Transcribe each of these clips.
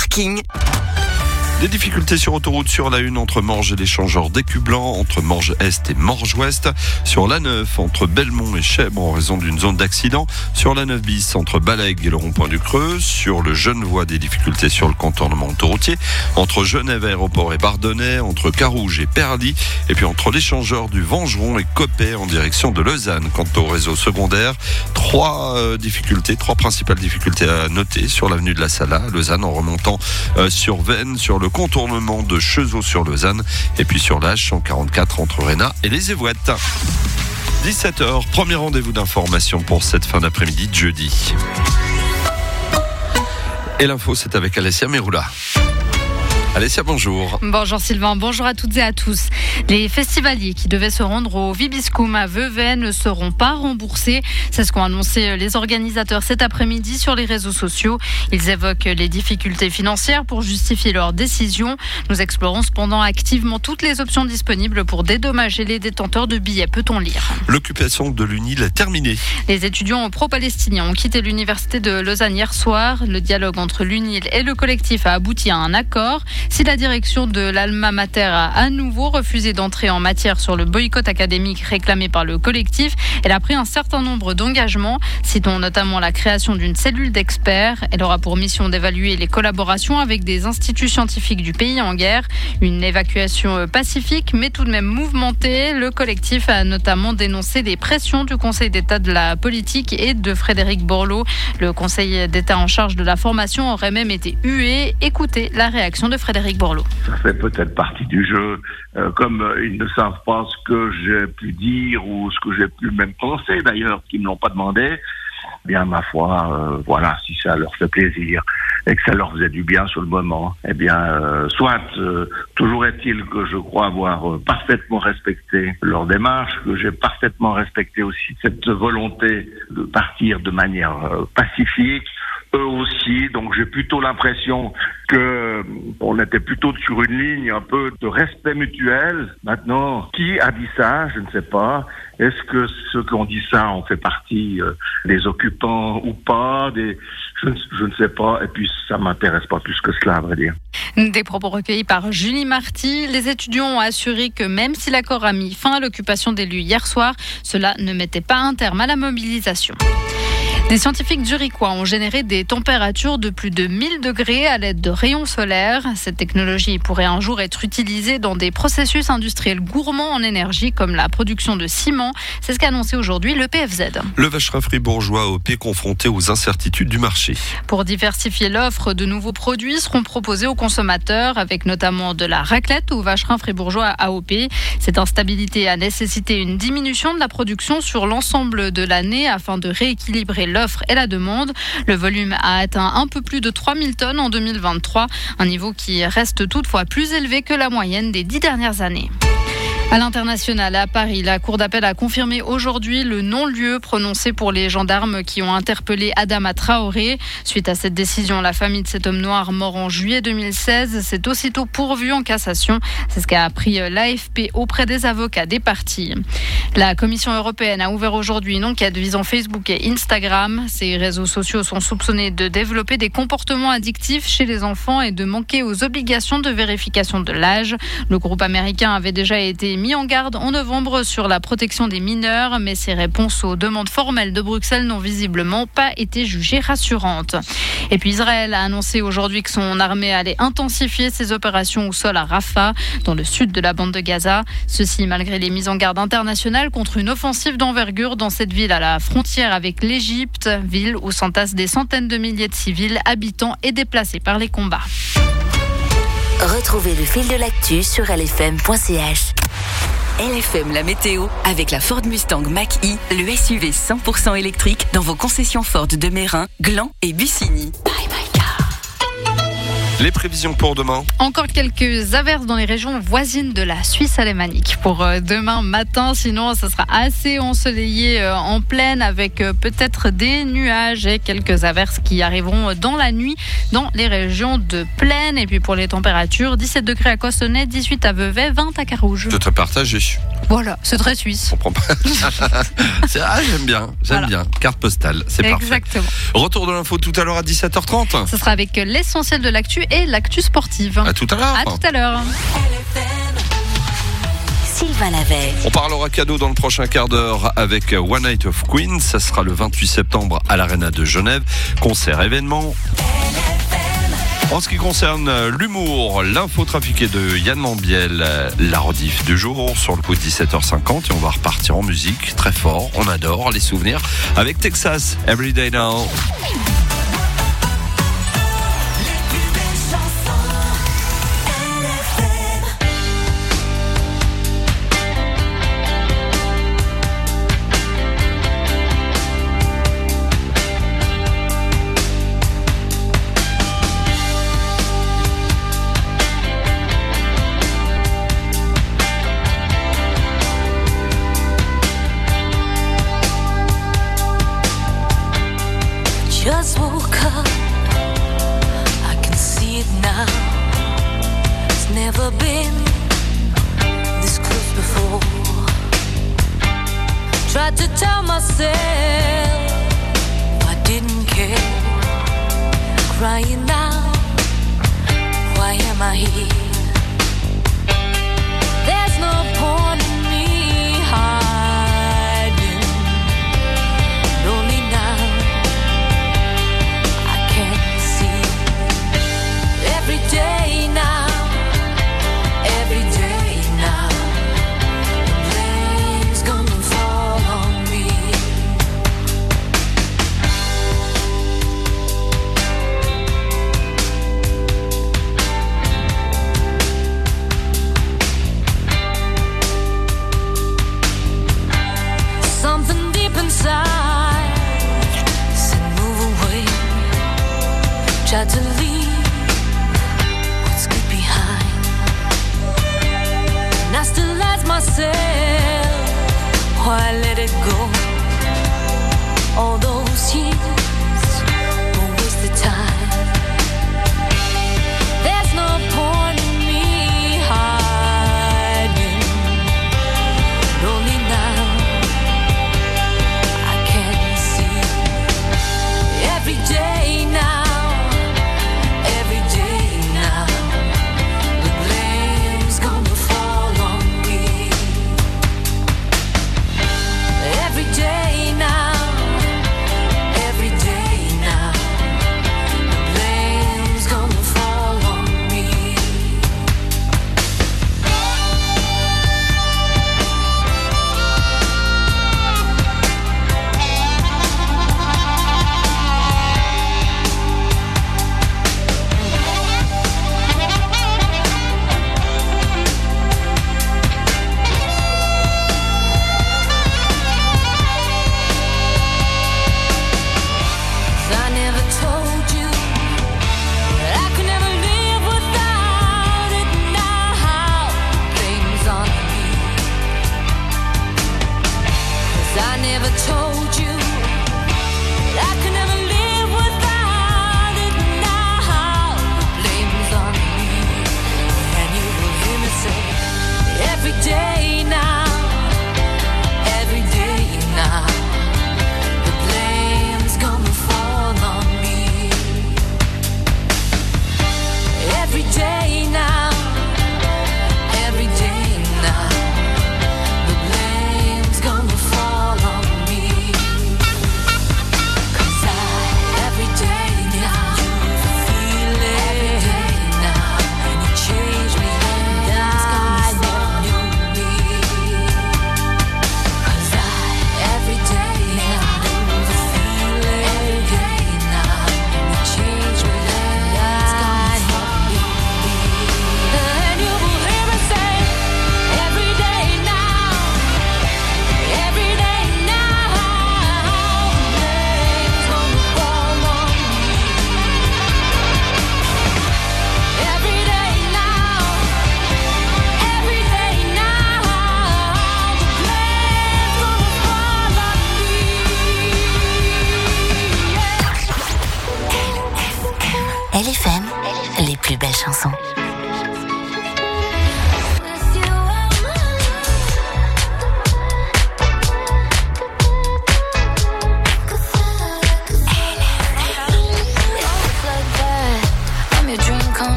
parking. Des difficultés sur autoroute sur la 1 entre Morges et l'échangeur d'Écublanc, entre Morges Est et Morges Ouest, sur la 9 entre Belmont et Chèvre en raison d'une zone d'accident, sur la 9 bis entre Balègue et le rond-point du Creux, sur le Genevois des difficultés sur le contournement autoroutier, entre Genève Aéroport et Bardonnay, entre Carouge et Perly, et puis entre l'échangeur du Vengeron et Coppet en direction de Lausanne. Quant au réseau secondaire, trois principales difficultés à noter sur l'avenue de la Sala, Lausanne en remontant sur Vennes, sur le contournement de Chezeaux sur Lausanne et puis sur la H144 entre Rénat et les Évouettes. 17h, premier rendez-vous d'information pour cette fin d'après-midi de jeudi. Et l'info, c'est avec Alessia Meroula. Alessia, bonjour. Bonjour Sylvain, bonjour à toutes et à tous. Les festivaliers qui devaient se rendre au Vibiscum à Vevey ne seront pas remboursés. C'est ce qu'ont annoncé les organisateurs cet après-midi sur les réseaux sociaux. Ils évoquent les difficultés financières pour justifier leur décision. Nous explorons cependant activement toutes les options disponibles pour dédommager les détenteurs de billets, peut-on lire. L'occupation de l'UNIL est terminée. Les étudiants pro-palestiniens ont quitté l'université de Lausanne hier soir. Le dialogue entre l'UNIL et le collectif a abouti à un accord. Si la direction de l'Alma Mater a à nouveau refusé d'entrer en matière sur le boycott académique réclamé par le collectif, elle a pris un certain nombre d'engagements. Citons notamment la création d'une cellule d'experts. Elle aura pour mission d'évaluer les collaborations avec des instituts scientifiques du pays en guerre. Une évacuation pacifique mais tout de même mouvementée. Le collectif a notamment dénoncé les pressions du Conseil d'État de la politique et de Frédéric Borloo. Le Conseil d'État en charge de la formation aurait même été hué. Écoutez la réaction de Frédéric Borloo. Ça fait peut-être partie du jeu. Comme ils ne savent pas ce que j'ai pu dire ou ce que j'ai pu même penser d'ailleurs, qu'ils ne l'ont pas demandé, bien ma foi, voilà, si ça leur fait plaisir et que ça leur faisait du bien sur le moment, eh bien, toujours est-il que je crois avoir parfaitement respecté leur démarche, que j'ai parfaitement respecté aussi cette volonté de partir de manière pacifique, eux aussi, donc j'ai plutôt l'impression que on était plutôt sur une ligne un peu de respect mutuel. Maintenant, qui a dit ça? Je ne sais pas. Est-ce que ceux qui ont dit ça ont fait partie des occupants ou pas? Je ne sais pas. Et puis, ça m'intéresse pas plus que cela, à vrai dire. Des propos recueillis par Julie Marty. Les étudiants ont assuré que même si l'accord a mis fin à l'occupation des lieux hier soir, cela ne mettait pas un terme à la mobilisation. Des scientifiques zurichois ont généré des températures de plus de 1000 degrés à l'aide de rayons solaires. Cette technologie pourrait un jour être utilisée dans des processus industriels gourmands en énergie comme la production de ciment. C'est ce qu'a annoncé aujourd'hui le PFZ. Le vacherin fribourgeois AOP confronté aux incertitudes du marché. Pour diversifier l'offre, de nouveaux produits seront proposés aux consommateurs avec notamment de la raclette au vacherin fribourgeois AOP. Cette instabilité a nécessité une diminution de la production sur l'ensemble de l'année afin de rééquilibrer l'offre et la demande. Le volume a atteint un peu plus de 3000 tonnes en 2023, un niveau qui reste toutefois plus élevé que la moyenne des 10 dernières années. À l'international, à Paris, la Cour d'appel a confirmé aujourd'hui le non-lieu prononcé pour les gendarmes qui ont interpellé Adama Traoré. Suite à cette décision, la famille de cet homme noir mort en juillet 2016 s'est aussitôt pourvue en cassation. C'est ce qu'a appris l'AFP auprès des avocats des parties. La Commission européenne a ouvert aujourd'hui une enquête visant Facebook et Instagram. Ces réseaux sociaux sont soupçonnés de développer des comportements addictifs chez les enfants et de manquer aux obligations de vérification de l'âge. Le groupe américain avait déjà été mis en garde en novembre sur la protection des mineurs, mais ses réponses aux demandes formelles de Bruxelles n'ont visiblement pas été jugées rassurantes. Et puis Israël a annoncé aujourd'hui que son armée allait intensifier ses opérations au sol à Rafah, dans le sud de la bande de Gaza. Ceci malgré les mises en garde internationales contre une offensive d'envergure dans cette ville à la frontière avec l'Égypte, ville où s'entassent des centaines de milliers de civils, habitants et déplacés par les combats. Retrouvez le fil de l'actu sur lfm.ch. LFM la météo avec la Ford Mustang Mach-E, le SUV 100% électrique dans vos concessions Ford de Meyrin, Gland et Bussigny. Bye bye car. Les prévisions pour demain. Encore quelques averses dans les régions voisines de la Suisse alémanique pour demain matin. Sinon, ça sera assez ensoleillé en plaine avec peut-être des nuages et quelques averses qui arriveront dans la nuit dans les régions de plaine. Et puis pour les températures, 17 degrés à Cossonay, 18 à Vevey, 20 à Carouge. Tout à partager. Voilà, c'est très suisse. On prend pas. J'aime bien. Carte postale, c'est parfait. Exactement. Retour de l'info tout à l'heure à 17h30. Ce sera avec l'essentiel de l'actu et l'actu sportive. À tout à l'heure. À tout à l'heure. Sylvain Lavey. On parlera cadeau dans le prochain quart d'heure avec One Night of Queen. Ça sera le 28 septembre à l'Arena de Genève. Concert événement. En ce qui concerne l'humour, l'info trafiquée de Yann Lambiel, la rediff du jour sur le coup de 17h50 et on va repartir en musique très fort. On adore les souvenirs avec Texas, Everyday Now. Just woke up, I can see it now. It's never been this close before. Tried to tell myself I didn't care. Crying out, why am I here? There's no point in me hiding. Lonely now. Every day now, the blame's gonna fall on me. Something deep inside said move away, tried to leave. I still ask myself, why let it go? All those years were wasted time. There's no point in me hiding. Only now I can see. Every day now, every day now, the blame's gonna fall on me. Every day now, every day now, the blame's gonna fall on me. I never told you that I could never live without it. Now blame's on me. 'Cause I never told you that I could never live without it. Now blame's on me. And you will hear me say every day now, every day now, the blame's gonna fall on me. Every day now, every day now, the blame's gonna fall on me. 'Cause every day now, you feel it. Every day now, and you change me, and it's gonna fall on me. 'Cause every day now, you feel it. Every day now, and you change me, and it's gonna fall on me. And you will hear me say every day now, every day now, the blame's gonna fall on me. Every day now, every day now, the blame's gonna fall on me. LFM, les plus belles chansons.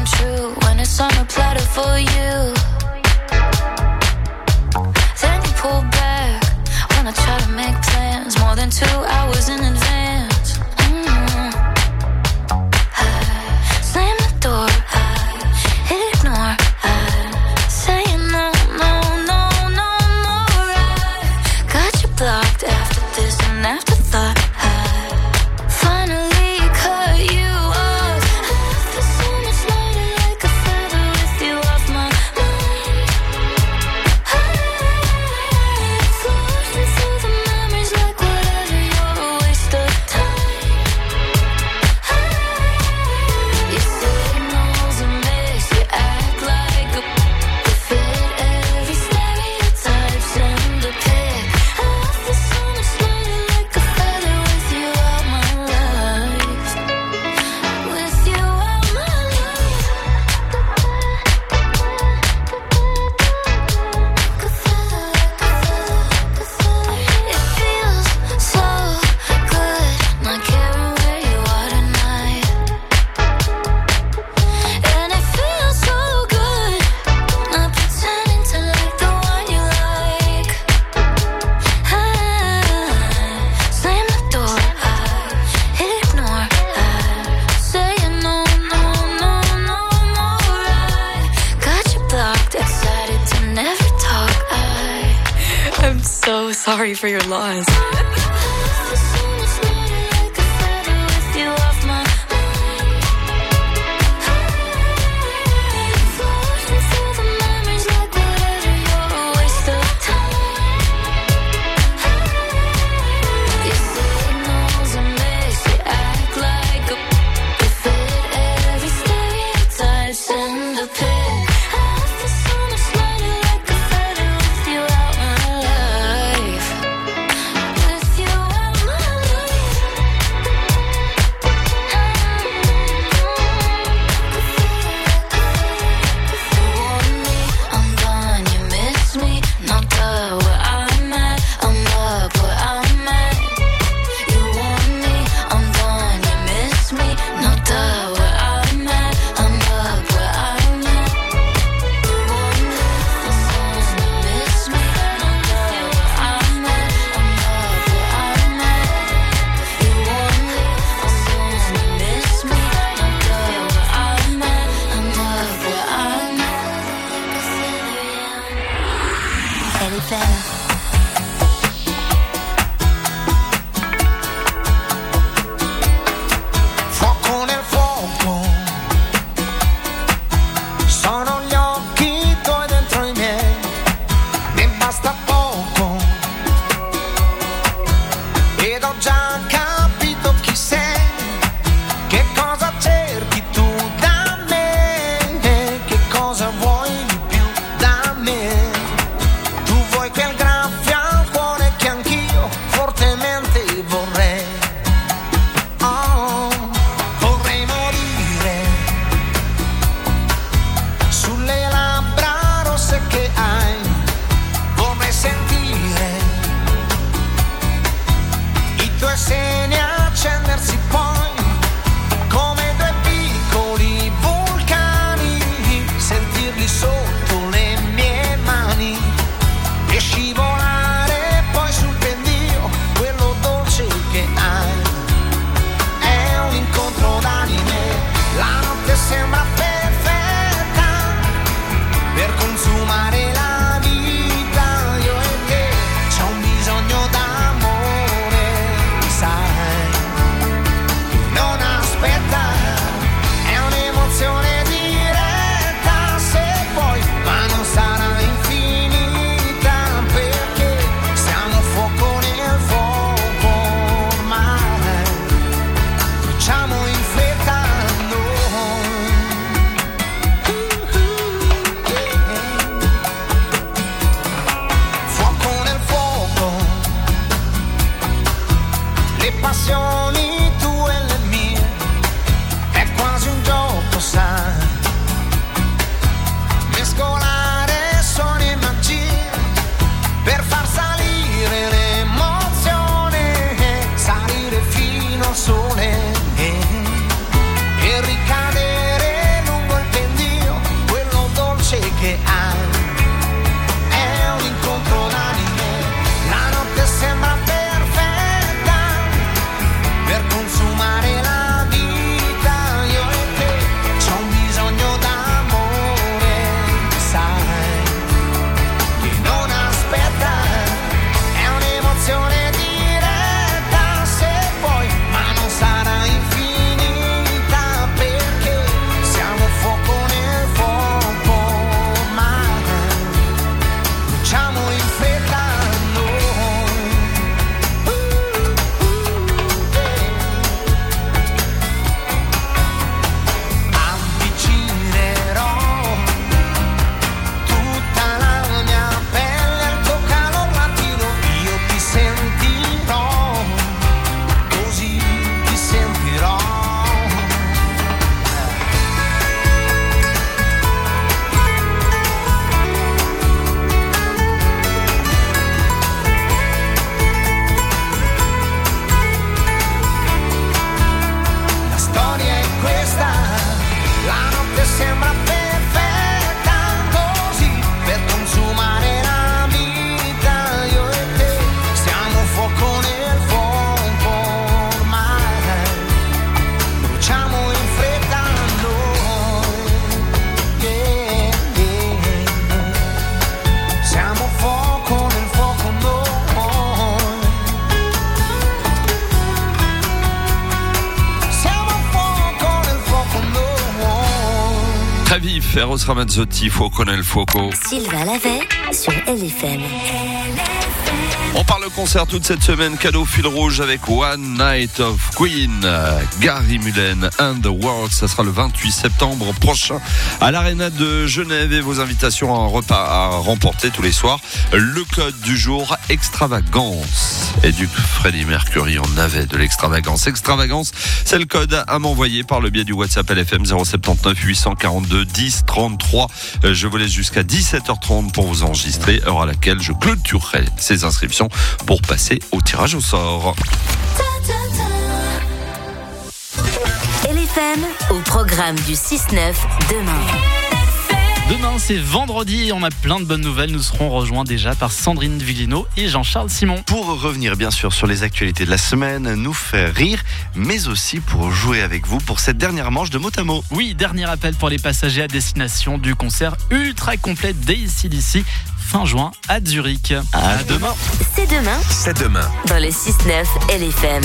come true when it's on a platter for you. Then you pull back when I try to make plans more than 2 hours in advance. I slam the door, I ignore, I say no, no, no, no more. I got you blocked after this and afterthought. I finally cut you off. I feel so much lighter like a feather with you off my mind. Floating through the memories like whatever, you're a waste of time. You signals a mix, you act like a fit every stereotype, send a pic. I feel so much lighter like a feather with you out my life. With you out my life. It feels so good not caring where you are tonight. And it feels so good not pretending to like the one you like. I slam the door, I ignore, I say no, no, no, no more. I got you blocked, excited to never talk. I'm so sorry for your loss. Feel so much lighter like a feather with you off my mind. Floating through the memories like whatever, you're a waste of time. Your signals a mix, you act like a fit every stereotype, send a pic. I feel so much lighter like a feather with you out my life. With you out my life. You want me, I'm gone, you miss me. No duh, where I'm at, I'm up where I'm at. You want me, I'm gone, you miss me. No duh, where I'm at, I'm up where I'm at. Très vif, Eros Ramazzotti, Fuoco nel Fuoco. Sylvain Lavey sur LFM. On parle concert toute cette semaine, cadeau fil rouge avec One Night of Queen, Gary Mullen and the World. Ça sera le 28 septembre prochain à l'Arena de Genève et vos invitations à un repas à remporter tous les soirs. Le code du jour, extravagance. Et du Freddie Mercury, on avait de l'extravagance. Extravagance, c'est le code à m'envoyer par le biais du WhatsApp LFM 079 842 10 33. Je vous laisse jusqu'à 17h30 pour vous enregistrer, heure à laquelle je clôturerai ces inscriptions pour passer au tirage au sort. LFM au programme du 6-9 demain. Demain, c'est vendredi et on a plein de bonnes nouvelles. Nous serons rejoints déjà par Sandrine Villino et Jean-Charles Simon. Pour revenir bien sûr sur les actualités de la semaine, nous faire rire, mais aussi pour jouer avec vous pour cette dernière manche de mot à mot. Oui, dernier appel pour les passagers à destination du concert ultra complet d'AC/DC fin juin à Zurich. À demain. C'est demain. C'est demain. Dans le 6-9 LFM.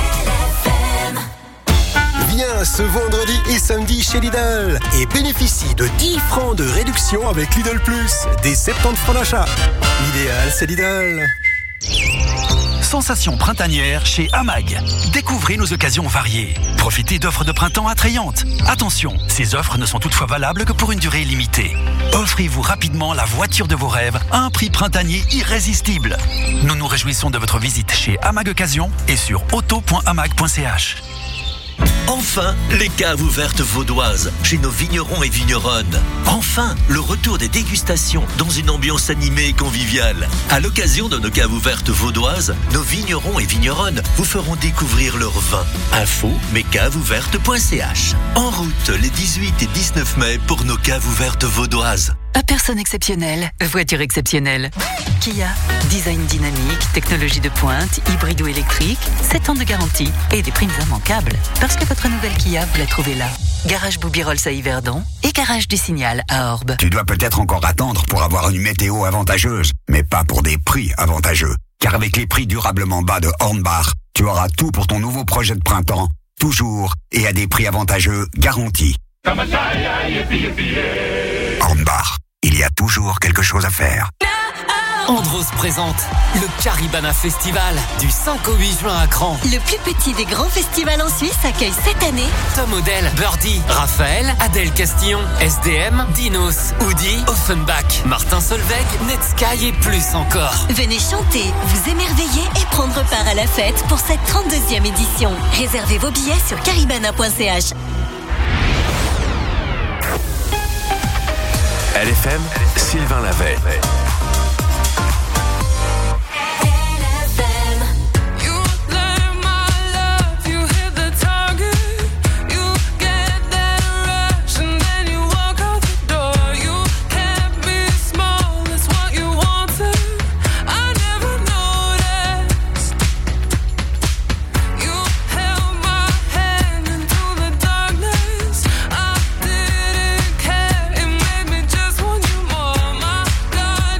Viens ce vendredi et samedi chez Lidl et bénéficie de 10 francs de réduction avec Lidl Plus, des 70 francs d'achat. L'idéal, c'est Lidl. Sensation printanière chez Amag. Découvrez nos occasions variées. Profitez d'offres de printemps attrayantes. Attention, ces offres ne sont toutefois valables que pour une durée limitée. Offrez-vous rapidement la voiture de vos rêves à un prix printanier irrésistible. Nous nous réjouissons de votre visite chez Amag Occasion et sur auto.amag.ch. Enfin, les caves ouvertes vaudoises chez nos vignerons et vigneronnes. Enfin, le retour des dégustations dans une ambiance animée et conviviale. À l'occasion de nos caves ouvertes vaudoises, nos vignerons et vigneronnes vous feront découvrir leur vin. Info mescavesouvertes.ch. En route les 18 et 19 mai pour nos caves ouvertes vaudoises. À personne exceptionnelle, voiture exceptionnelle. Kia, design dynamique, technologie de pointe, hybride ou électrique, 7 ans de garantie et des primes immanquables. Parce que votre nouvelle Kia, vous la trouvez là. Garage Boubirols à Yverdon et Garage du Signal à Orbe. Tu dois peut-être encore attendre pour avoir une météo avantageuse, mais pas pour des prix avantageux. Car avec les prix durablement bas de Hornbach, tu auras tout pour ton nouveau projet de printemps, toujours et à des prix avantageux garantis. Hornbach, il y a toujours quelque chose à faire. Andros présente le Caribana Festival du 5 au 8 juin à Cran. Le plus petit des grands festivals en Suisse accueille cette année Tom Odell, Birdie, Raphaël, Adèle Castillon, SDM, Dinos, Oudi, Offenbach, Martin Solveig, Netsky et plus encore. Venez chanter, vous émerveiller et prendre part à la fête pour cette 32e édition. Réservez vos billets sur caribana.ch. LFM, Sylvain Lavey. God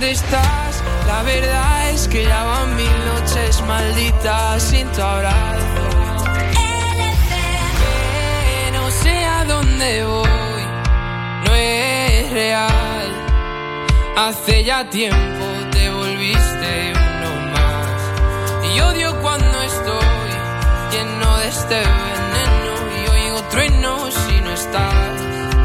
dónde estás? La verdad es que ya van 1000 noches malditas sin tu abrazo. Que no sé a dónde voy, no es real. Hace ya tiempo te volviste uno más. Y odio cuando estoy lleno de este veneno y oigo truenos si no estás.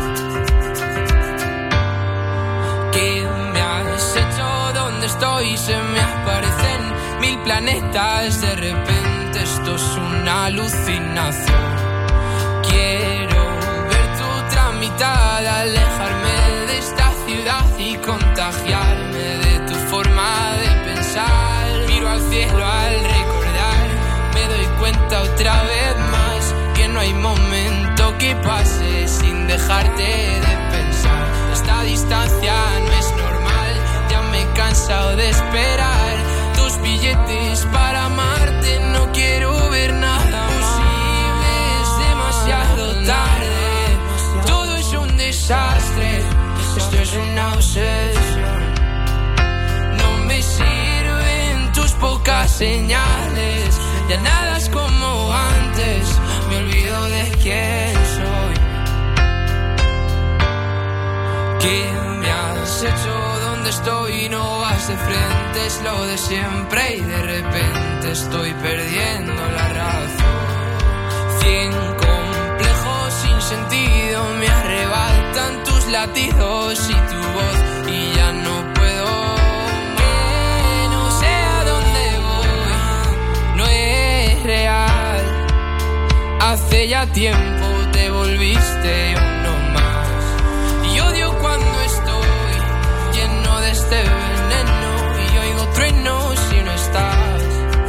¿Qué me has hecho? ¿Dónde estoy? Se me aparecen 1000 planetas. De repente esto es una alucinación. Quiero ver tu tramitada, alejarme de esta ciudad y contagiarme de tu forma de pensar. Miro al cielo al recordar, me doy cuenta otra vez más que no hay momento que pase sin dejarte de pensar. Esta distancia no es normal, ya me he cansado de esperar tus billetes para amarte. No quiero ver nada posible, es demasiado tarde. Todo es un desastre, esto es una obsesión. No me sirven tus pocas señales, ya nada es como antes. Me olvido de quién soy. ¿Qué me has hecho? ¿Dónde estoy? No vas de frente, es lo de siempre y de repente estoy perdiendo la razón. 100 complejos sin sentido me arrebatan tus latidos y tu voz y ya no puedo. Que no sé a dónde voy, no es real. Hace ya tiempo te volviste uno más. Y odio cuando estoy lleno de este veneno y oigo truenos si no estás.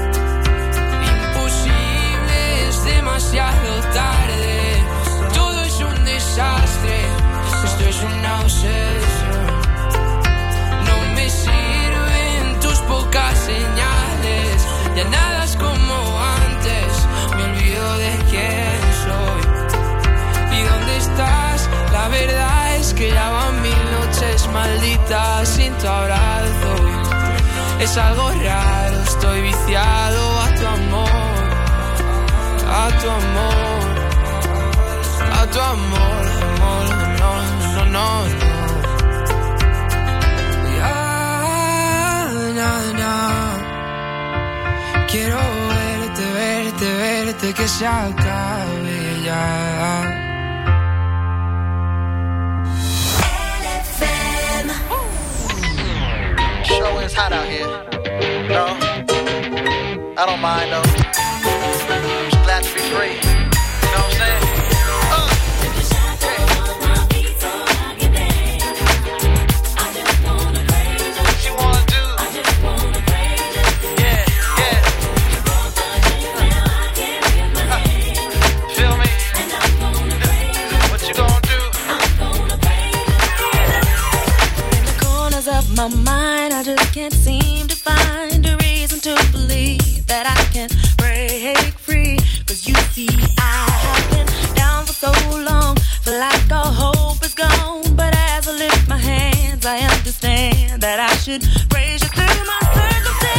Imposible, es demasiado tarde. Todo es un desastre, esto es una obsesión. No me sirven tus pocas señales, ya nada es como antes. Me olvido de quién soy. ¿Y dónde estás? La verdad es que ya van 1000 noches malditas sin tu abrazo. Es algo raro, estoy viciado a tu amor, a tu amor, a tu amor, amor, no, no, no, no. Ya, no. Quiero verte, verte, verte, que se acabe ya. Show is hot out here. No, I don't mind though. I'm just glad to be free. You know what I'm saying? What you wanna do? Yeah, yeah. Feel me? What you gonna do? In the corners of my mind, I just can't seem to find a reason to believe that I can break free. 'Cause you see, I have been down for so long, feel like all hope is gone. But as I lift my hands, I understand that I should praise you through my circumstance.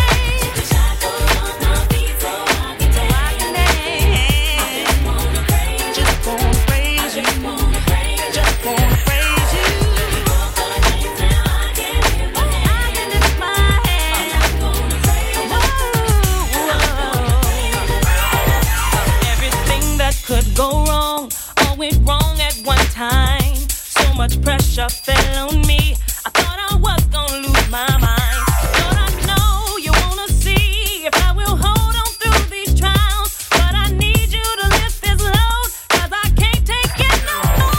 Just wanna praise you. Just wanna praise you. Everything that could go wrong, all went wrong at one time. So much pressure fell on me, I thought I was gonna lose my mind. Lord, I know you wanna see if I will hold on through these trials, but I need you to lift this load, 'cause I can't take it no more.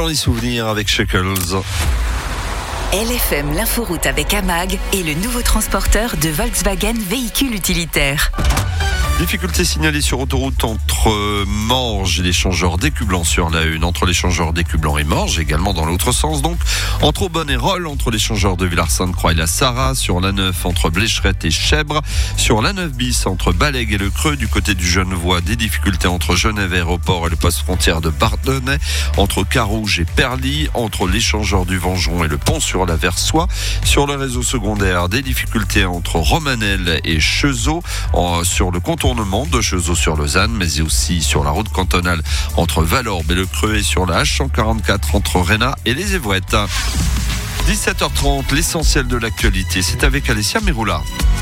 les souvenirs avec Shackles. LFM l'inforoute avec Amag et le nouveau transporteur de Volkswagen véhicule utilitaire. Difficulté signalée sur autoroute entre Morges et l'échangeur d'Écublanc sur la 1, entre l'échangeur d'Écublanc et Morges, également dans l'autre sens donc, entre Aubonne et Rolle, entre l'échangeur de Villars-Sainte-Croix et la Sarraz, sur la 9 entre Blécherette et Chèvre, sur la 9 bis entre Balègue et le Creux, du côté du Genevois, des difficultés entre Genève Aéroport et le poste frontière de Bardonnay, entre Carouge et Perly, entre l'échangeur du Vengeron et le pont sur la Versoix, sur le réseau secondaire, des difficultés entre Romanel et Chezeaux, sur le contournement de Chezeaux sur Lausanne, mais aussi sur la route cantonale entre Valorbe et le Creux et sur la H144 entre Réna et les Évouettes. 17h30, l'essentiel de l'actualité, c'est avec Alessia Meroula.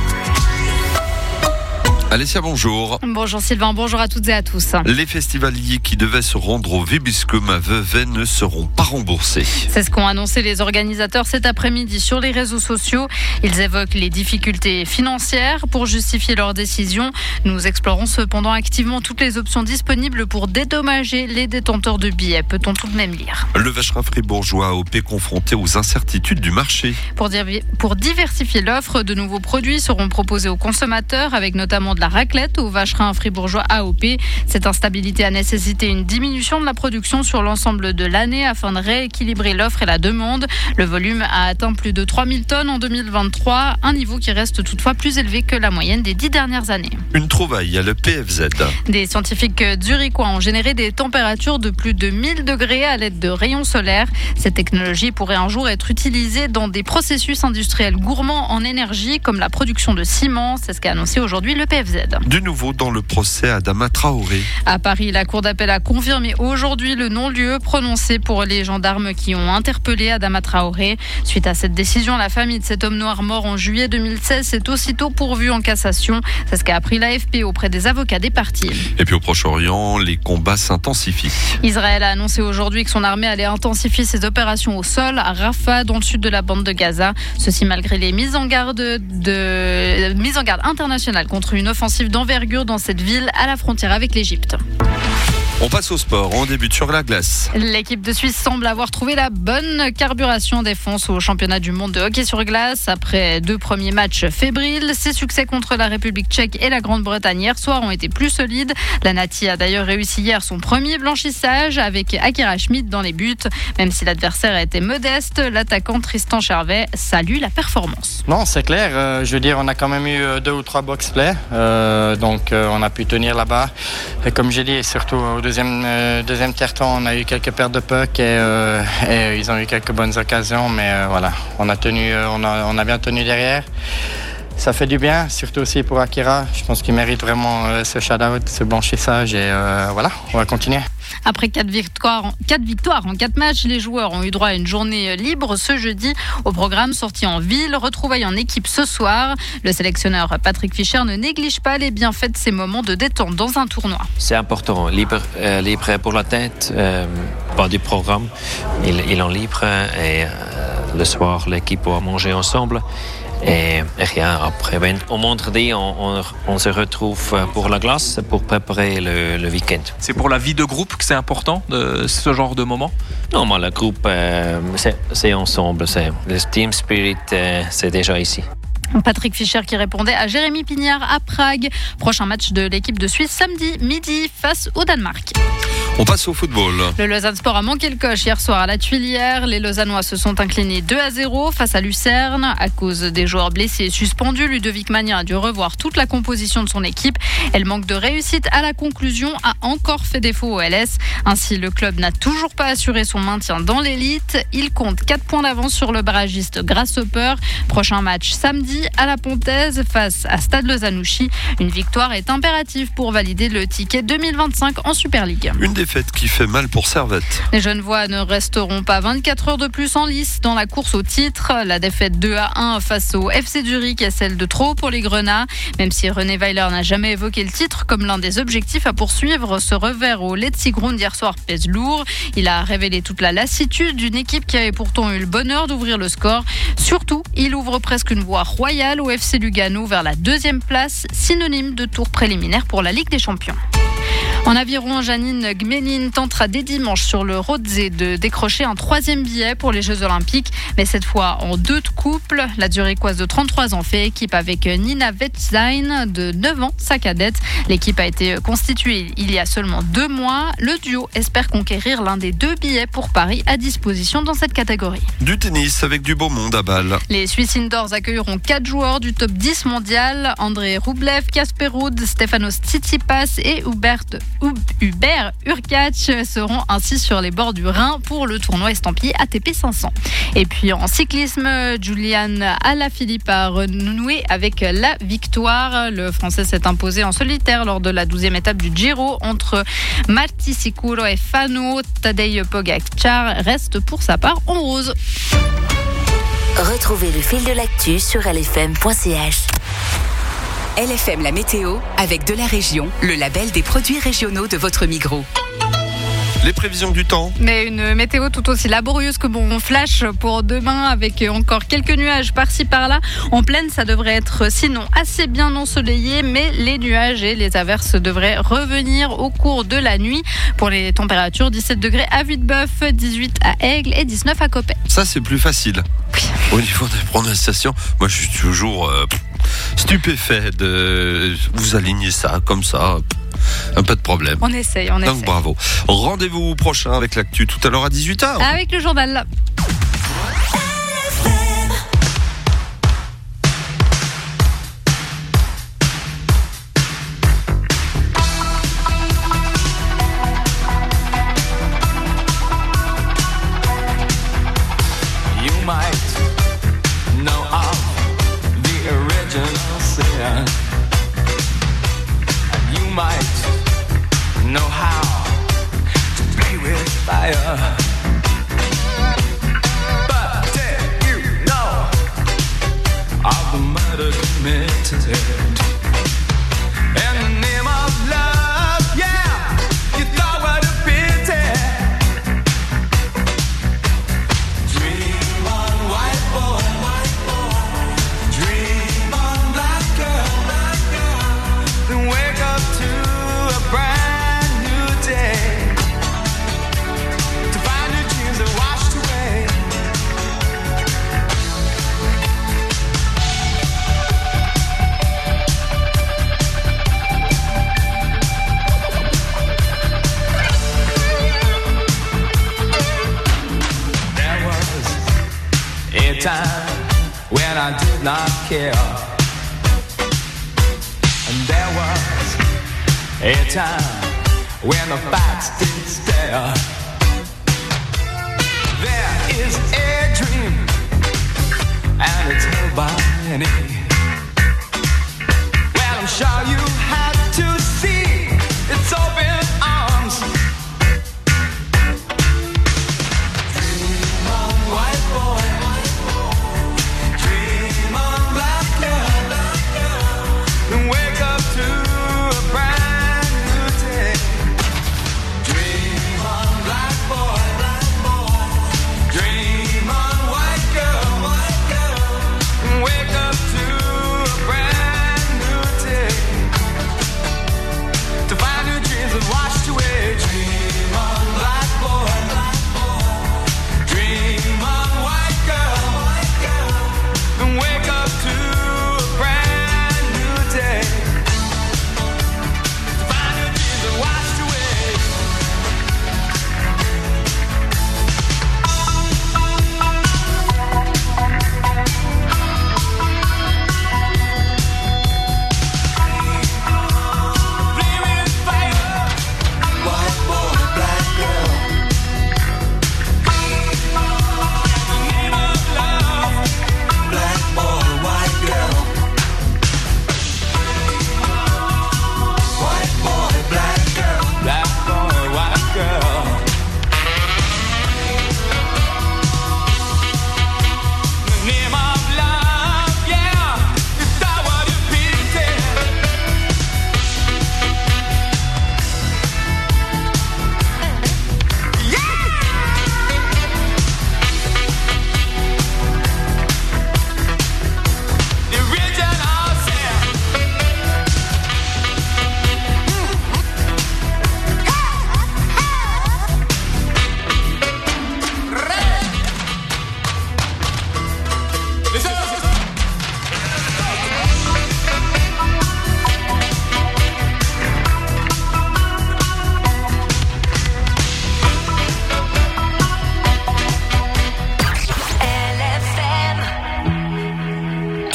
Alessia, bonjour. Bonjour Sylvain, bonjour à toutes et à tous. Les festivaliers qui devaient se rendre au Vibiscum à Vevey ne seront pas remboursés. C'est ce qu'ont annoncé les organisateurs cet après-midi sur les réseaux sociaux. Ils évoquent les difficultés financières pour justifier leur décision. Nous explorons cependant activement toutes les options disponibles pour dédommager les détenteurs de billets. Peut-on tout de même lire ? Le Vacherin fribourgeois AOP confronté aux incertitudes du marché. Pour diversifier l'offre, de nouveaux produits seront proposés aux consommateurs avec notamment de la raclette au Vacherin fribourgeois AOP. Cette instabilité a nécessité une diminution de la production sur l'ensemble de l'année afin de rééquilibrer l'offre et la demande. Le volume a atteint plus de 3000 tonnes en 2023, un niveau qui reste toutefois plus élevé que la moyenne des 10 dernières années. Une trouvaille à le PFZ. Des scientifiques zurichois ont généré des températures de plus de 1000 degrés à l'aide de rayons solaires. Cette technologie pourrait un jour être utilisée dans des processus industriels gourmands en énergie comme la production de ciment. C'est ce qu'a annoncé aujourd'hui le PFZ. Du nouveau dans le procès Adama Traoré. À Paris, la cour d'appel a confirmé aujourd'hui le non-lieu prononcé pour les gendarmes qui ont interpellé Adama Traoré. Suite à cette décision, la famille de cet homme noir mort en juillet 2016 s'est aussitôt pourvue en cassation. C'est ce qu'a appris l'AFP auprès des avocats des parties. Et puis au Proche-Orient, les combats s'intensifient. Israël a annoncé aujourd'hui que son armée allait intensifier ses opérations au sol à Rafah, dans le sud de la bande de Gaza. Ceci malgré les mises en garde internationales contre une offensive d'envergure dans cette ville à la frontière avec l'Égypte. On passe au sport, on débute sur la glace. L'équipe de Suisse semble avoir trouvé la bonne carburation défense au championnat du monde de hockey sur glace. Après 2 premiers matchs fébriles, ses succès contre la République tchèque et la Grande-Bretagne hier soir ont été plus solides. La Nati a d'ailleurs réussi hier son premier blanchissage avec Akira Schmidt dans les buts. Même si l'adversaire était modeste, l'attaquant Tristan Chervet salue la performance. Non, c'est clair. Je veux dire, on a quand même eu 2 ou 3 box-play. Donc on a pu tenir là-bas. Et comme j'ai dit, surtout au deuxième tiers-temps, on a eu quelques pertes de puck et ils ont eu quelques bonnes occasions, mais voilà, on a bien tenu derrière. Ça fait du bien, surtout aussi pour Akira. Je pense qu'il mérite vraiment ce shout-out, ce blanchissage et voilà, on va continuer. Après 4 victoires en 4 matchs, les joueurs ont eu droit à une journée libre ce jeudi. Au programme, sortie en ville, retrouvailles en équipe ce soir. Le sélectionneur Patrick Fischer ne néglige pas les bienfaits de ces moments de détente dans un tournoi. C'est important, libre pour la tête, pas du programme. Ils ont libre et le soir, l'équipe va manger ensemble. Et rien après. Au vendredi, on se retrouve pour la glace pour préparer le week-end. C'est pour la vie de groupe que c'est important, ce genre de moment ? Non, mais le groupe, c'est ensemble. Le team spirit, c'est déjà ici. Patrick Fischer qui répondait à Jérémy Pignard à Prague. Prochain match de l'équipe de Suisse samedi midi face au Danemark. On passe au football. Le Lausanne Sport a manqué le coche hier soir à la Tuilière. Les Lausannois se sont inclinés 2-0 face à Lucerne. À cause des joueurs blessés et suspendus, Ludovic Magnin a dû revoir toute la composition de son équipe. Elle manque de réussite à la conclusion, a encore fait défaut au LS. Ainsi, le club n'a toujours pas assuré son maintien dans l'élite. Il compte 4 points d'avance sur le barragiste Grasshopper. Prochain match samedi à la Pontaise face à Stade Lausanne-Ouchy. Une victoire est impérative pour valider le ticket 2025 en Super League. Une défaite qui fait mal pour Servette. Les Genevois ne resteront pas 24 heures de plus en lice dans la course au titre. La défaite 2-1 face au FC Zurich est celle de trop pour les Grenats. Même si René Weiler n'a jamais évoqué le titre comme l'un des objectifs à poursuivre, ce revers au Letzigrund hier soir pèse lourd. Il a révélé toute la lassitude d'une équipe qui avait pourtant eu le bonheur d'ouvrir le score. Surtout, il ouvre presque une voie royale au FC Lugano vers la 2e place, synonyme de tour préliminaire pour la Ligue des Champions. En aviron, Janine Gmelin tentera dès dimanche sur le Rodzé de décrocher un 3e billet pour les Jeux Olympiques, mais cette fois en 2 de couple. La Zurichoise de 33 ans fait équipe avec Nina Wetzlein de 9 ans, sa cadette. L'équipe a été constituée il y a seulement 2 mois. Le duo espère conquérir l'un des 2 billets pour Paris à disposition dans cette catégorie. Du tennis avec du beau monde à Bâle. Les Swiss Indoors accueilleront 4 joueurs du top 10 mondial. André Rublev, Casper Ruud, Stefanos Tsitsipas et Hubert Hurkacz seront ainsi sur les bords du Rhin pour le tournoi estampillé ATP 500. Et puis en cyclisme, Julian Alaphilippe a renoué avec la victoire. Le Français s'est imposé en solitaire lors de la 12e étape du Giro entre Marti Sicuro et Fano. Tadej Pogačar reste pour sa part en rose. Retrouvez le fil de l'actu sur lfm.ch. LFM la météo avec de la région, le label des produits régionaux de votre Migros. Les prévisions du temps. Mais une météo tout aussi laborieuse que mon flash pour demain, avec encore quelques nuages par-ci par-là. En plaine, ça devrait être sinon assez bien ensoleillé, mais les nuages et les averses devraient revenir au cours de la nuit. Pour les températures, 17 degrés à Vuiteboeuf, 18 à Aigle et 19 à Coppet. Ça, c'est plus facile. Au niveau des prononciations, moi, je suis toujours stupéfait de vous aligner ça comme ça. Un peu de problème. On essaye. Donc bravo. Rendez-vous prochain avec l'actu tout à l'heure à 18h. Avec le journal. You might know of the original sin. And you might know how to play with fire. But did you know of the murder committed in the name of love? Yeah, you thought what a pity. Dream on, white boy. Dream on, black girl. Then wake up to a brand new day, to find your dreams are washed away. There was a time when I did not care, and there was a time when the facts did stare. There is a dream, and it's held by many. Well, I'm sure you had to see its open arms. Dream on, white boy. Dream on, black girl. Then wake up to a brand new day. Dream on, black boy. Dream on, white girl. Then wake up to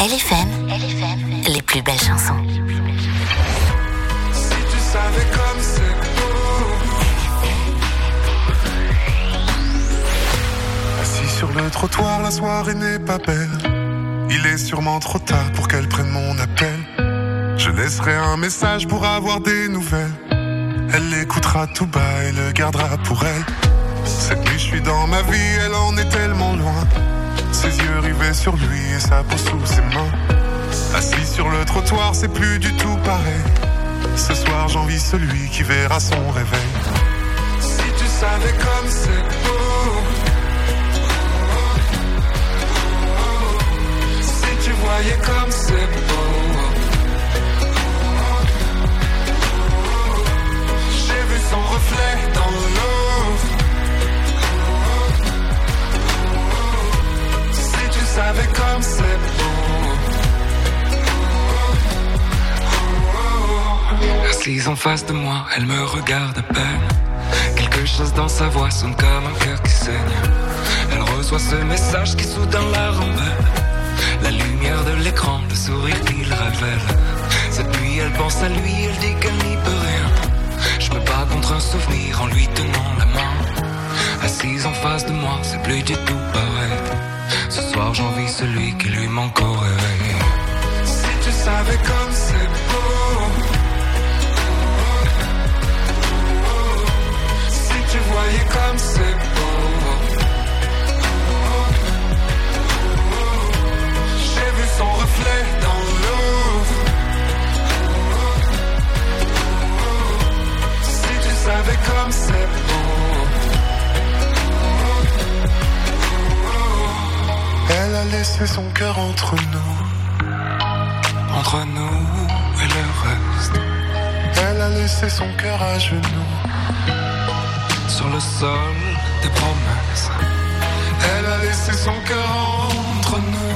LFM, les plus belles chansons. Si tu savais comme c'est beau. Assis sur le trottoir, la soirée n'est pas belle. Il est sûrement trop tard pour qu'elle prenne mon appel. Je laisserai un message pour avoir des nouvelles. Elle l'écoutera tout bas et le gardera pour elle. Cette nuit je suis dans ma vie, elle en est tellement loin. Ses yeux rivés sur lui et sa peau sous ses mains. Assis sur le trottoir, c'est plus du tout pareil. Ce soir j'envie celui qui verra son réveil. Si tu savais comme c'est beau. Si tu voyais comme c'est beau. J'ai vu son reflet dans l'eau. Si tu savais comme c'est beau. Assise en face de moi, elle me regarde à peine. Quelque chose dans sa voix sonne comme un cœur qui saigne. Elle reçoit ce message qui soudain la rend belle. La lumière de l'écran, le sourire qu'il révèle. Cette nuit elle pense à lui, elle dit qu'elle n'y peut rien. Je me bats contre un souvenir en lui tenant la main. Assise en face de moi, c'est plus du tout pareil. Ce soir j'envie celui qui lui manque au réveil. Si tu savais comme c'est beau. Si tu voyais comme c'est beau. J'ai vu son reflet dans l'eau. Si tu savais comme c'est beau. Elle a laissé son cœur entre nous et le reste. Elle a laissé son cœur à genoux sur le sol des promesses. Elle a laissé son cœur entre nous.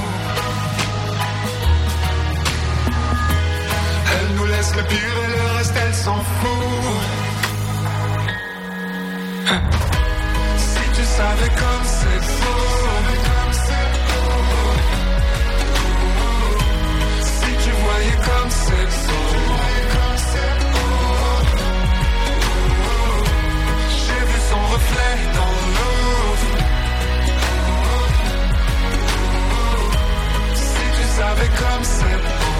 Elle nous laisse le pire et le reste elle s'en fout. Si tu savais comme c'est beau. Si tu voyais comme c'est beau. J'ai vu son reflet dans l'eau. Si tu savais comme c'est beau.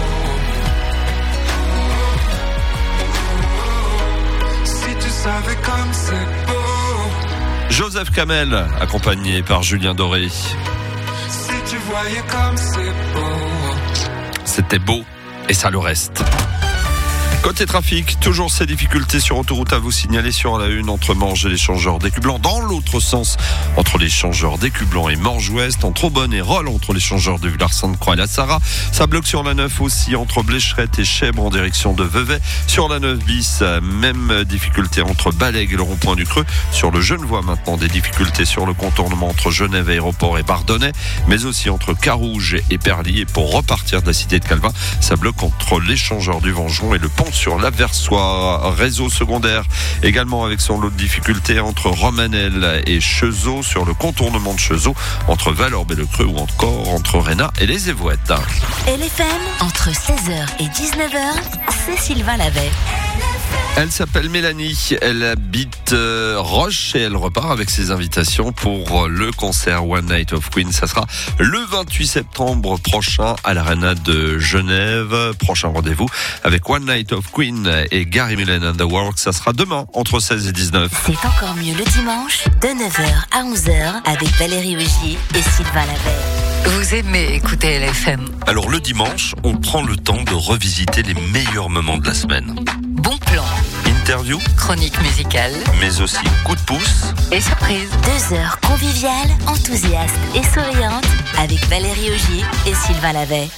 Si tu savais comme c'est beau. Joseph Kamel, accompagné par Julien Doré. Si tu voyais comme c'est beau. C'était beau et ça le reste. Côté trafic, toujours ces difficultés sur autoroute à vous signaler sur la 1 entre Morges et l'échangeur d'Écublanc. Dans l'autre sens, entre l'échangeur d'Écublanc et Morges-Ouest, entre Aubonne et Rolle, entre l'échangeur de Villars-Sainte-Croix et la Sarah. Ça bloque sur la 9 aussi, entre Blécherette et Chèvre en direction de Vevey. Sur la 9 bis, même difficulté entre Balègue et le rond-point du Creux. Sur le Genevois maintenant, des difficultés sur le contournement entre Genève Aéroport et Bardonnay, mais aussi entre Carouge et Perlier. Pour repartir de la cité de Calvin, ça bloque entre l'échangeur du Vengeron et le pont sur l'Aversois. Réseau secondaire également avec son lot de difficultés entre Romanel et Chezeaux sur le contournement de Chezeaux, entre Valorbe et le Creux ou encore entre Réna et les Évouettes. LFM, entre 16h et 19h, c'est Sylvain Lavet. Elle s'appelle Mélanie, elle habite Roche et elle repart avec ses invitations pour le concert One Night of Queen. Ça sera le 28 septembre prochain à l'Arena de Genève. Prochain rendez-vous avec One Night of Queen et Gary Mullen and the Works. Ça sera demain entre 16 et 19. C'est encore mieux le dimanche de 9h à 11h avec Valérie Augier et Sylvain Lavet. Vous aimez écouter LFM? Alors le dimanche, on prend le temps de revisiter les meilleurs moments de la semaine. Bon plan. Interview, chronique musicale, mais aussi coup de pouce et surprise. 2 heures conviviales, enthousiastes et souriantes avec Valérie Augier et Sylvain Lavet.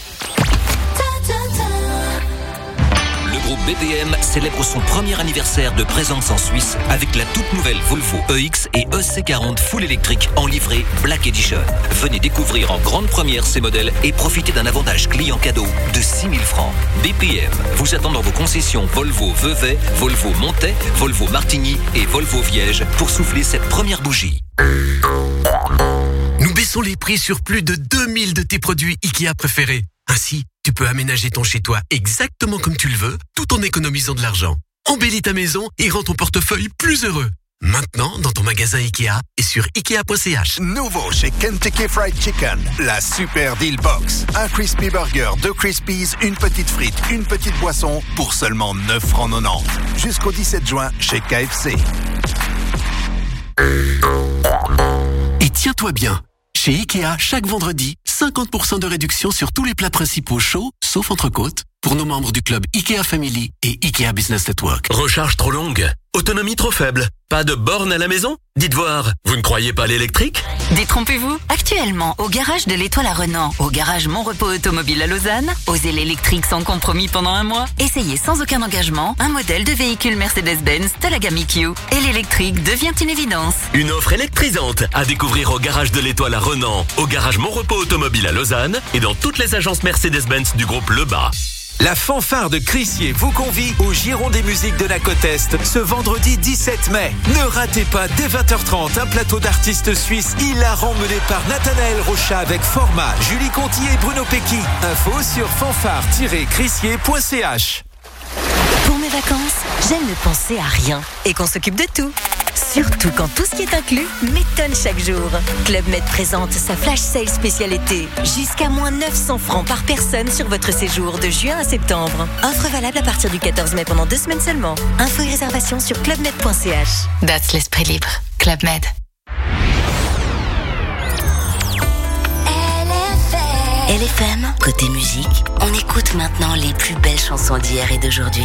Le groupe BPM célèbre son premier anniversaire de présence en Suisse avec la toute nouvelle Volvo EX et EC40 full électrique en livrée Black Edition. Venez découvrir en grande première ces modèles et profitez d'un avantage client cadeau de 6 000 francs. BPM vous attend dans vos concessions Volvo Vevey, Volvo Montais, Volvo Martigny et Volvo Viège pour souffler cette première bougie. Nous baissons les prix sur plus de 2000 de tes produits IKEA préférés. Ainsi, tu peux aménager ton chez-toi exactement comme tu le veux, tout en économisant de l'argent. Embellis ta maison et rends ton portefeuille plus heureux. Maintenant, dans ton magasin Ikea et sur Ikea.ch. Nouveau chez Kentucky Fried Chicken, la Super Deal Box. Un crispy burger, 2 crispies, une petite frite, une petite boisson pour seulement 9,90 €. Jusqu'au 17 juin chez KFC. Et tiens-toi bien, chez Ikea, chaque vendredi, 50% de réduction sur tous les plats principaux chauds, sauf entrecôte, pour nos membres du club Ikea Family et Ikea Business Network. Recharge trop longue, autonomie trop faible, pas de borne à la maison? Dites voir, vous ne croyez pas à l'électrique? Détrompez-vous. Actuellement, au garage de l'Étoile à Renan, au garage Mon Repos Automobile à Lausanne, osez l'électrique sans compromis pendant un mois. Essayez sans aucun engagement un modèle de véhicule Mercedes-Benz de la gamme EQ. Et l'électrique devient une évidence. Une offre électrisante à découvrir au garage de l'Étoile à Renan, au garage Mon Repos Automobile à Lausanne et dans toutes les agences Mercedes-Benz du groupe Lebas. La fanfare de Crissier vous convie au Giron des musiques de la côte Est ce vendredi 17 mai. Ne ratez pas dès 20h30 un plateau d'artistes suisses hilarants mené par Nathanaël Rochat avec Format, Julie Conti et Bruno Pecky. Info sur fanfare-crissier.ch. Pour mes vacances, j'aime ne penser à rien et qu'on s'occupe de tout. Surtout quand tout ce qui est inclus m'étonne chaque jour. Club Med présente sa flash sale spécial été. Jusqu'à moins 900 francs par personne sur votre séjour de juin à septembre. Offre valable à partir du 14 mai pendant 2 semaines seulement. Infos et réservations sur clubmed.ch. That's l'esprit libre. Club Med. LFM, côté musique, on écoute maintenant les plus belles chansons d'hier et d'aujourd'hui.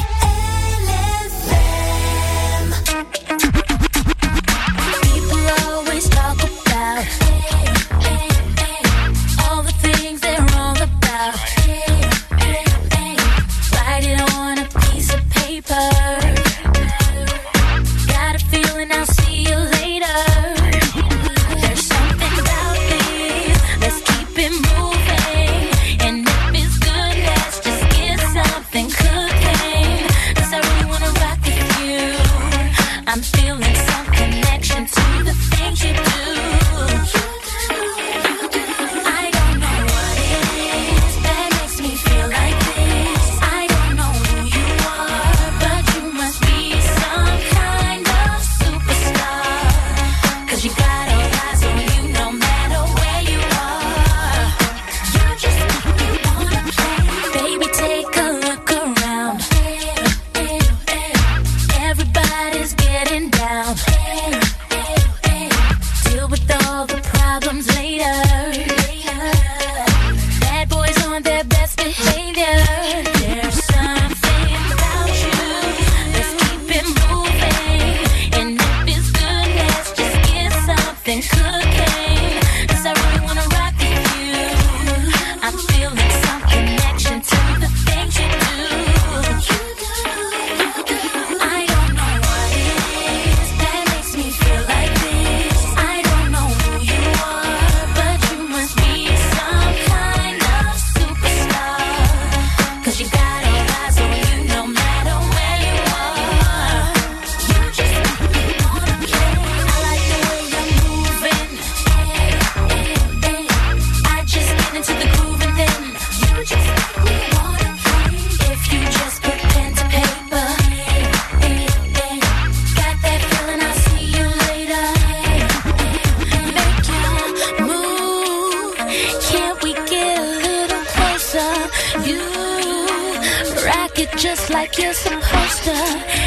Just like you're supposed to.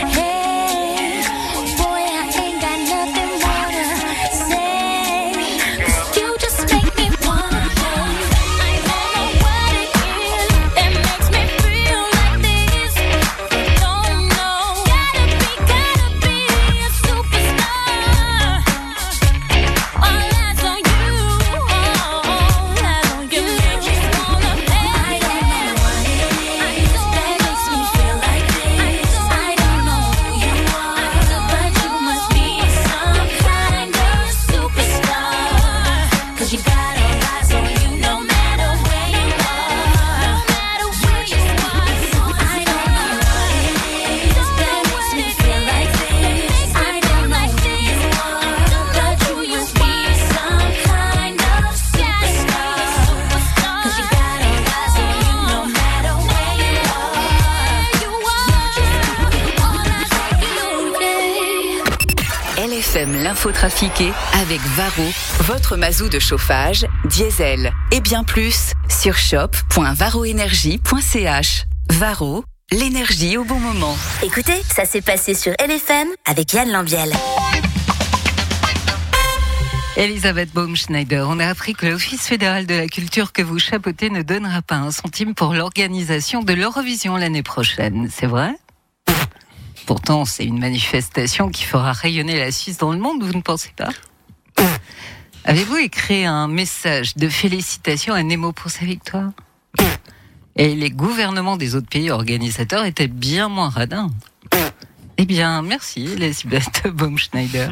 Hey, boy, I ain't got nothing more to say. 'Cause you just make me wanna play. I don't know what it is that makes me feel like this. Don't know. Gotta be a superstar. All eyes on you. All eyes on you. Just wanna play. I don't know what it is that makes me feel like this. I don't know. FM l'info trafiquée avec Varro, votre mazou de chauffage, diesel et bien plus sur shop.varroenergie.ch. Varro, l'énergie au bon moment. Écoutez, ça s'est passé sur LFM avec Yann Lambiel. Elisabeth Baumschneider, on a appris que l'Office fédéral de la culture que vous chapeautez ne donnera pas un centime pour l'organisation de l'Eurovision l'année prochaine. C'est vrai ? Pourtant, c'est une manifestation qui fera rayonner la Suisse dans le monde, vous ne pensez pas ? Avez-vous écrit un message de félicitations à Nemo pour sa victoire ? Et les gouvernements des autres pays organisateurs étaient bien moins radins. Eh bien, merci Elisabeth Baumschneider.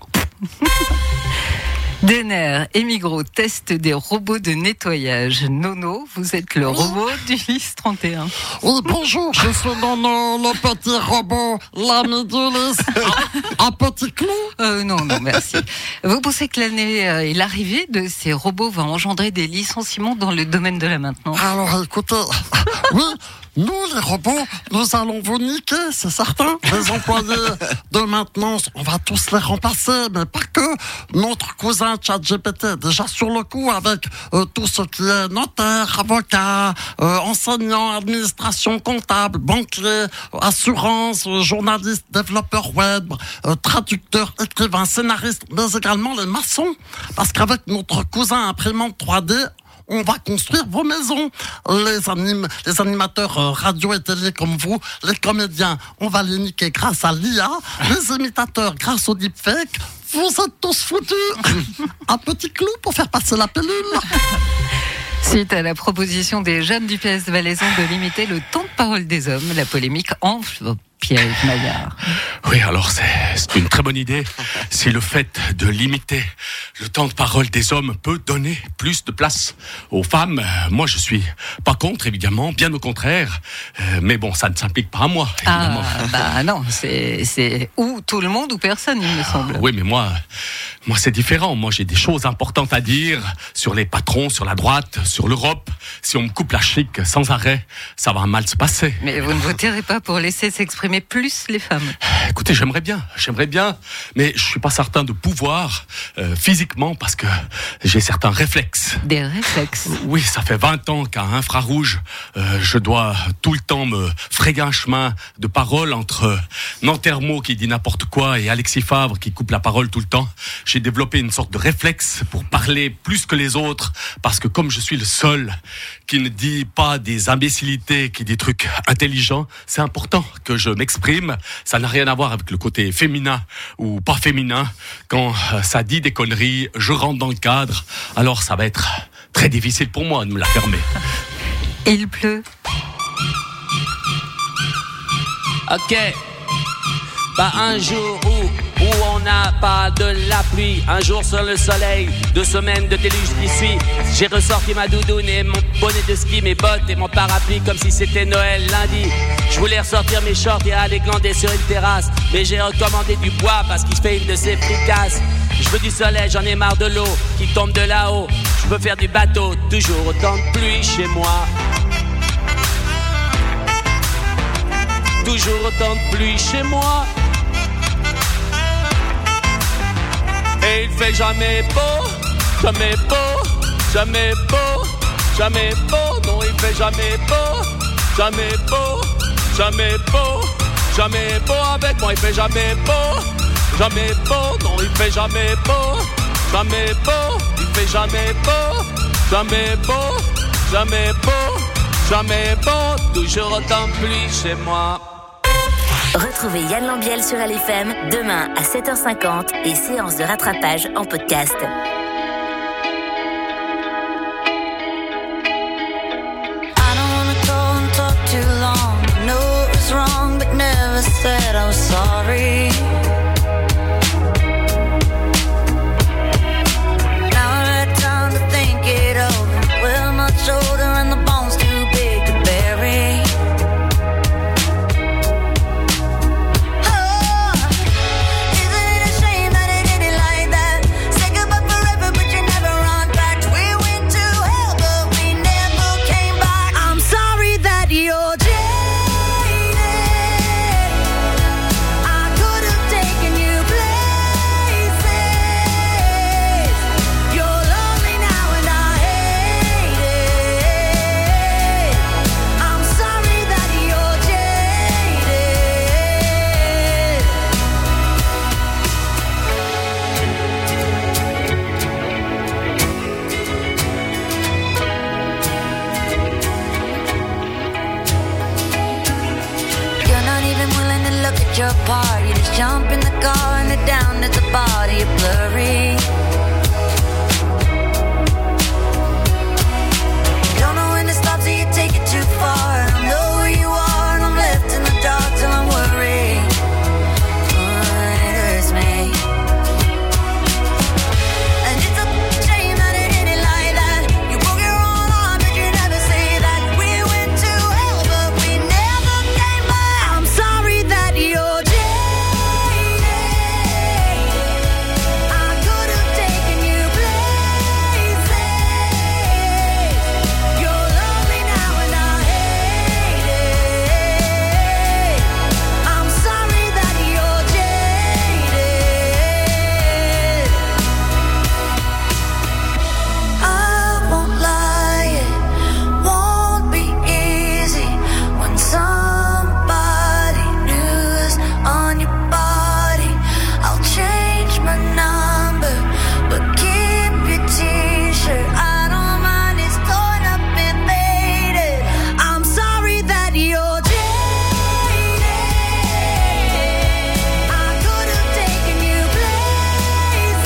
Denner et Migros testent des robots de nettoyage. Nono, vous êtes le robot du Lys 31. Oui, bonjour, je suis Nono, le petit robot, l'ami du Lys. Un petit clou Non, merci. Vous pensez que l'année et l'arrivée de ces robots va engendrer des licenciements dans le domaine de la maintenance ? Alors écoutez, oui, nous les robots, nous allons vous niquer, c'est certain. Les employés de maintenance, on va tous les remplacer, mais pas que. Notre cousin ChatGPT est déjà sur le coup avec tout ce qui est notaire, avocat, enseignant, administration, comptable, banquier, assurance, journaliste, développeur web, traducteur, écrivain, scénariste, mais également les maçons. Parce qu'avec notre cousin imprimante 3D, on va construire vos maisons. Les animateurs radio et télé comme vous, les comédiens, on va les niquer grâce à l'IA, les imitateurs grâce au deepfake. Vous êtes tous foutus. Un petit clou pour faire passer la pilule. Suite à la proposition des jeunes du PS Valaisan de limiter le temps de parole des hommes, la polémique enfle. Pierre-Yves Maillard. Oui, alors c'est une très bonne idée. Si le fait de limiter le temps de parole des hommes peut donner plus de place aux femmes, moi je suis pas contre, évidemment, bien au contraire. Mais bon, ça ne s'implique pas à moi, évidemment. Non, c'est ou tout le monde ou personne, il me semble. Oui, mais moi c'est différent. Moi j'ai des choses importantes à dire sur les patrons, sur la droite, sur l'Europe. Si on me coupe la chic sans arrêt, ça va mal se passer. Mais vous ne voterez pas pour laisser s'exprimer plus les femmes? Écoutez, j'aimerais bien, mais je suis pas certain de pouvoir physiquement parce que j'ai certains réflexes. Des réflexes? Oui, ça fait 20 ans qu'à infrarouge, je dois tout le temps me frayer un chemin de parole entre Nantermo qui dit n'importe quoi et Alexis Favre qui coupe la parole tout le temps. J'ai développé une sorte de réflexe pour parler plus que les autres parce que comme je suis le seul qui ne dit pas des imbécilités, qui dit des trucs intelligents, c'est important que je m'exprime. Ça n'a rien à voir avec le côté féminin ou pas féminin. Quand ça dit des conneries, je rentre dans le cadre. Alors ça va être très difficile pour moi de me la fermer. Il pleut. Ok. Pas un jour où on n'a pas de la pluie, un jour sur le soleil, 2 semaines de déluge qui suit. J'ai ressorti ma doudoune et mon bonnet de ski, mes bottes et mon parapluie comme si c'était Noël lundi. Je voulais ressortir mes shorts et aller glander sur une terrasse, mais j'ai recommandé du bois parce qu'il se fait une de ces fricasses. Je veux du soleil, j'en ai marre de l'eau qui tombe de là-haut. Je veux faire du bateau, toujours autant de pluie chez moi. Toujours autant de pluie chez moi. Et il fait jamais beau, jamais beau, jamais beau, jamais beau. Non, il fait jamais beau, jamais beau, jamais beau, jamais beau. Avec moi, il fait jamais beau, jamais beau. Non, il fait jamais beau, jamais beau. Il fait jamais beau, jamais beau, jamais beau, jamais beau. Toujours autant de pluie chez moi. Retrouvez Yann Lambiel sur LFM demain à 7h50 et séance de rattrapage en podcast. I don't wanna go and talk too long. I know it was wrong, but never said I was sorry. Now I've had time to think it over. We're much older and the bone's too big to bury. Say goodbye forever. at your party. You just jump in the car and they're down at the body. You're blurry. Don't know when to stop, so you take it too far. I don't know where you are, and I'm left in the dark till I'm worried. It hurts me. And it's a shame that it ended like that. You broke your own heart, but you never say that. We went to hell, but we never came back. I'm sorry that you're jaded. I could have taken you places. You're lonely now and I hate it. I'm sorry that you're jaded. I won't lie, it won't be easy when somebody new's on your body. I'll change my number, but keep your t-shirt. I don't mind, it's torn up and faded. I'm sorry that you're jaded. I could have taken you places.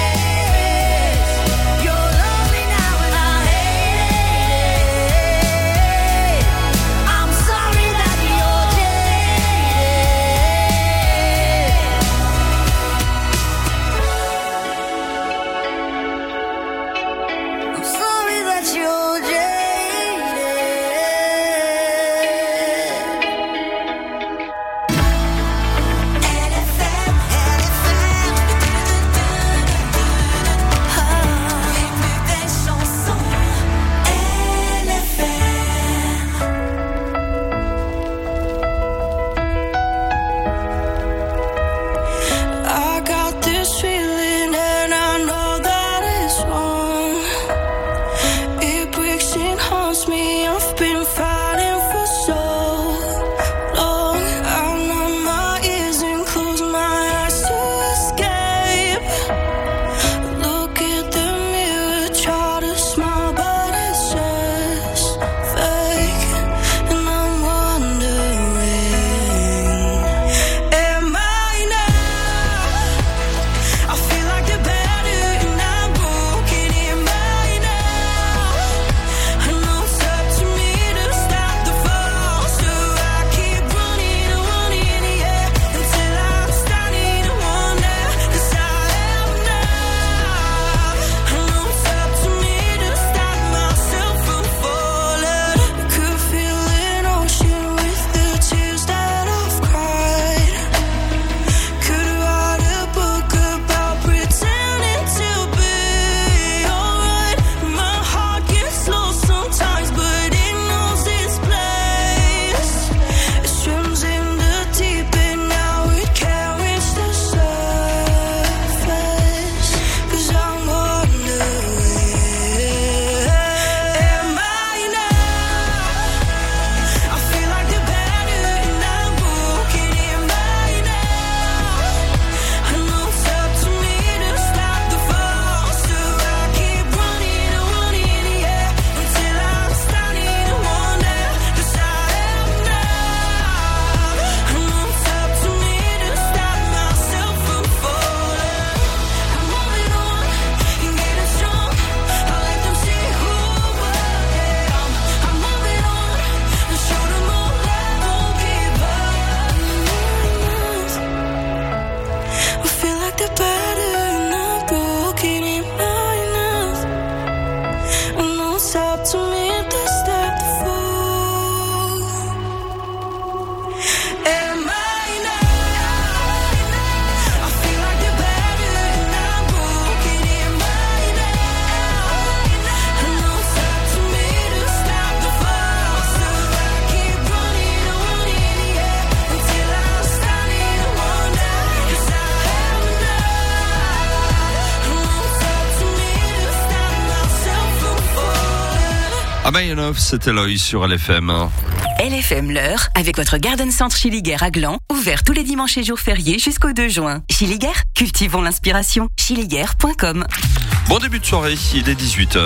You're lonely now and I hate it. I'm sorry that you're jaded. I'm sorry that you're jaded. I got this feeling and I know that it's wrong. It breaks and haunts me. I've been fighting for so long. I numb my ears and close my eyes to escape. Look at the mirror, try to smile, but it's just fake. And I'm wondering, am I now? I feel like the better and I'm broken. Am I now? I know it's up to me to stop the fall, so I keep running, yeah, until I'm starting to wonder, 'cause I am now. I know it's up to me to stop myself from falling. I could feel an ocean with the tears that I've cried. Could write a book about pretending to be alright. My heart gets lost sometimes, but it knows its place. It swims in the deep and now it can't reach the surface. 'Cause I'm wondering, am I now? I feel like the better and I'm broken. Am I now? I know it's up to me to stop the fall, so I keep running, yeah, until I'm starting to wonder, 'cause I am now. I know it's up to me to stop myself from falling. I'm moving on and getting strong. I let them see who I am. I'm moving on and show them all I won't give up. I feel like the better and I'm broken. Am I enough? I know it's up to me to stop the fall. Am I now? I feel like the better and I'm broken. Am I now? I know it's up to me to stop the fall, so I keep running, yeah, until I'm starting to wonder, 'cause I am now. I know it's up to me to stop myself from falling. Amayanov, c'était Loïs sur LFM. LFM l'heure avec votre Garden Centre Chiliguer à Gland, ouvert tous les dimanches et jours fériés jusqu'au 2 juin. Chiliguer, cultivons l'inspiration. Chiliguer.com. Bon début de soirée, il est 18h.